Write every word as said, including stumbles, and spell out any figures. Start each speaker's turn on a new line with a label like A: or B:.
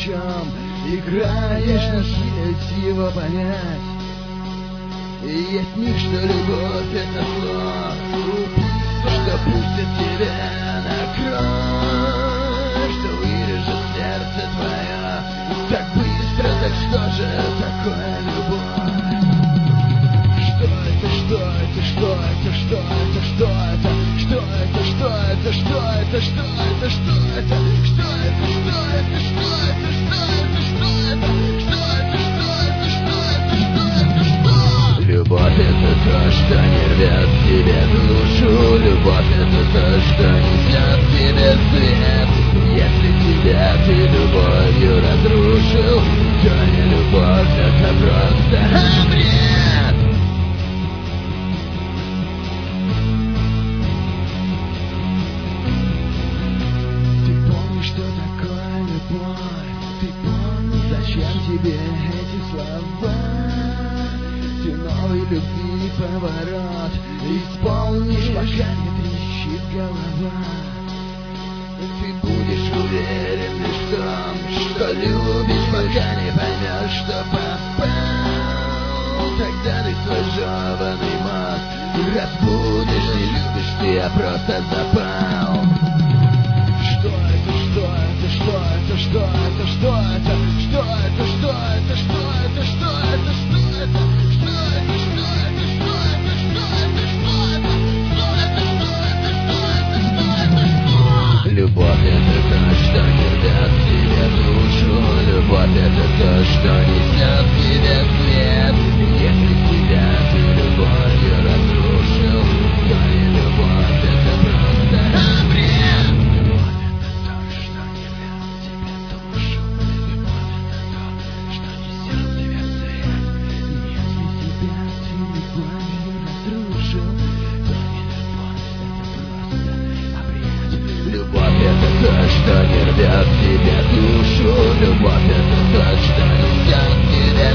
A: чем играешь, на силе его понять. И от них, что любовь это зло, что пустят тебя на кровь, что вырежет сердце твое так быстро. Так что же такое любовь? Что это, что это, что это, что это, что это, что это, что это, что это, что это, что это, что это, что это, что это, что это, что это, что это, что это, что это, что это, что? Любовь это то, что не рвет тебе душу. Любовь это то, что несет тебе свет. Если тебя ты любовью разрушил, то не любовь, это просто бред. Ты помнишь, что такое любовь? Ты помнишь, зачем тебе эти слова? Ты новый любви поворот исполнишь, пока не трещит голова. Ты будешь уверен лишь в том, что любишь, пока не поймешь, что попал. Тогда ты свой жёванный мозг разбудишь. Не любишь ты, а просто запал. Что это, что это, что это, что это, что это, что это, что это, что это, что это, что это, что это, что это, что это, что это, что это, что это, что это, что это, что это, что? Любовь это то, что не рвет тебе душу. Любовь это то, что несет тебе свет. Если тебя ты любовью разрушил, то не любовь, это просто бред. Любовь это то, что не рвет тебе душу. Любовь это то, что несет тебе свет. Если тебя ты любовью разрушил, то не любовь, это просто бред. Любовь это то, что не рвет тебе душу. Любовь это то, что несет тебе